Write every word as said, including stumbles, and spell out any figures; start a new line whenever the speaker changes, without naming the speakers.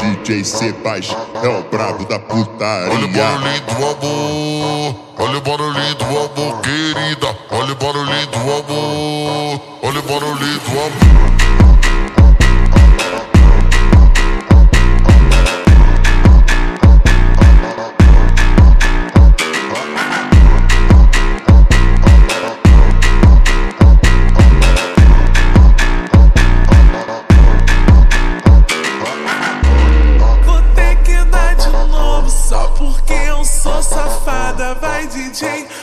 D J Sebas é o brabo da putaria.
Olha o barulhinho do amor, olha o barulhinho do amor, querida. Olha o barulhinho do amor, olha o barulhinho do amor.
Só porque eu sou safada, vai D J,